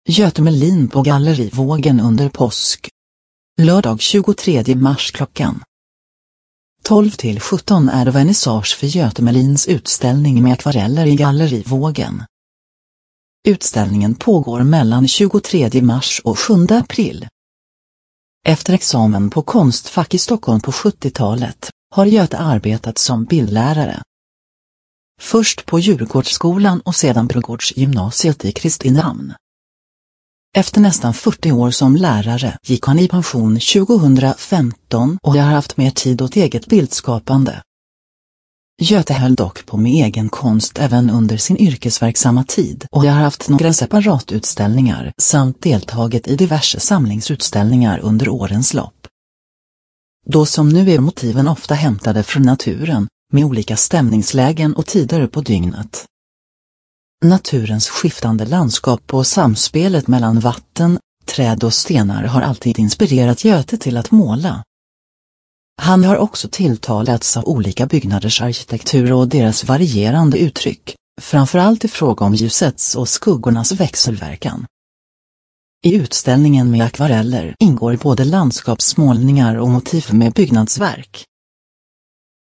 Göte Melin på Gallerivågen under påsk. Lördag 23 mars klockan 12-17 är det vernissage för Göte Melins utställning med akvareller i Gallerivågen. Utställningen pågår mellan 23 mars och 7 april. Efter examen på Konstfack i Stockholm på 70-talet har Göte arbetat som bildlärare. Först på Djurgårdsskolan och sedan Brogårdsgymnasiet i Kristinehamn. Efter nästan 40 år som lärare gick han i pension 2015 och har haft mer tid åt eget bildskapande. Göte höll dock på med egen konst även under sin yrkesverksamma tid och har haft några separatutställningar samt deltagit i diverse samlingsutställningar under årens lopp. Då som nu är motiven ofta hämtade från naturen, med olika stämningslägen och tider på dygnet. Naturens skiftande landskap och samspelet mellan vatten, träd och stenar har alltid inspirerat Göte till att måla. Han har också tilltalats av olika byggnaders arkitektur och deras varierande uttryck, framförallt i fråga om ljusets och skuggornas växelverkan. I utställningen med akvareller ingår både landskapsmålningar och motiv med byggnadsverk.